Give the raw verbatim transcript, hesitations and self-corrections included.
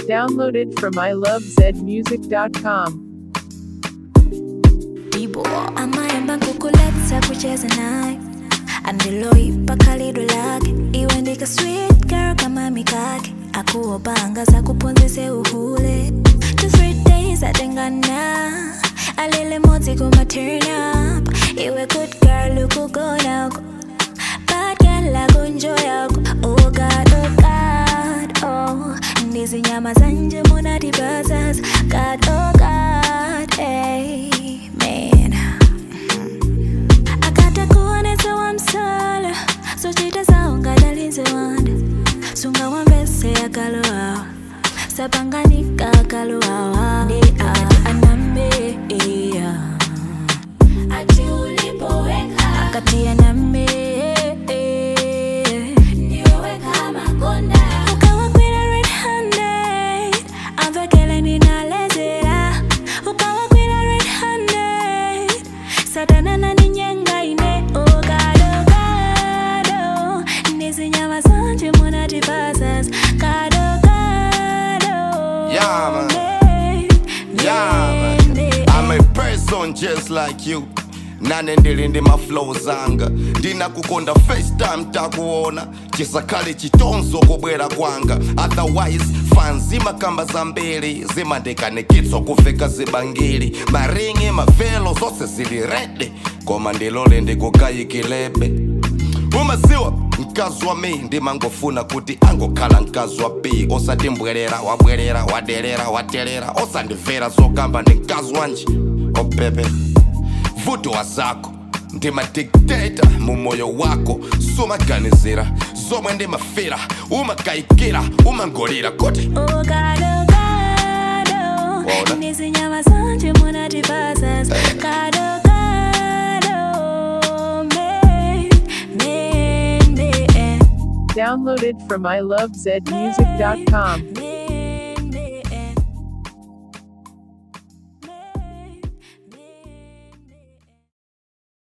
Downloaded from I love zed music dot com. Bibo amayamba kukuletsa kucheza naye andiloipa kalido lake iwe ndika sweet girl kama mikake akuopanga za kuponzese uhule two three days atengana alele moti kuma turn up iwe good girl ukugona uko bad girl lagu enjoy yako oh god oh god oh ndizi nyama zanje muna dibazas god oh god hey so chita saunga dalinze wanda sunga wambese ya kaloa sapanganika kaloa ndi anambe iya ati ulipoweka akati anambe niweka makonda ukawa kwina red handed amvekele ninalezera ukawa kwina red handed satana na ninyenga ine oga Gado, gado, yeah, man. Yeah, man. I'm a person just like you. Nane ndilindi ma flow zanga ndina kukonda first time takuona chisakale chitonzo kubwera kwanga otherwise fans zima kamba zambiri zima ndikanekitso kufeka zibangiri maringi mavelo zose zili ready koma ndilole ndikukayikilebe umaziwa mkazi wa mi ndimangofuna kuti angokhala mkazi wa B osati mbwerera wabwerera waderera watelera osandivera zokamba ndi mkazi wanje opepe vuto wa zako ndimadictator mu moyo wako sumaganizira zomwe ndimafira umakayikira umangolira kuti oh gado gado ndizi nyama zanje muna dibazas gado Downloaded from I love zed music dot com.